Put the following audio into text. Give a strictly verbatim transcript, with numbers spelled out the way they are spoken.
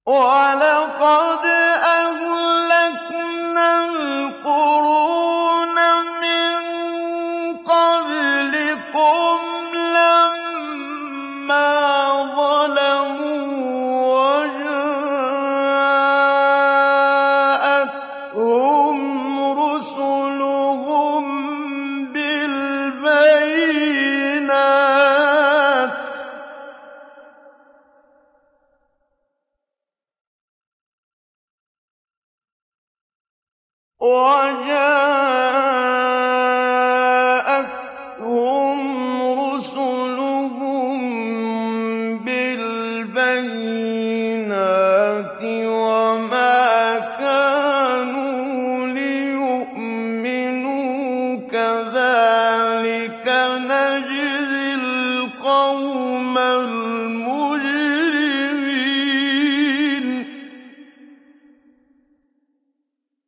وَلَقَدْ أَهْلَكْنَا الْقُرُونَ مِن قَبْلِكُمْ لَمَّا ظَلَمُوا وَجَاءَتْهُمْ رُسُلُهُم بِالْبَيِّنَاتِ ۖ وَجَاءَتْهُمْ رُسُلُهُم بِالْبَيِّنَاتِ وَمَا كَانُوا لِيُؤْمِنُوا ۚ كَذَٰلِكَ نَجْزِي الْقَوْمَ الْمُجْرِمِينَ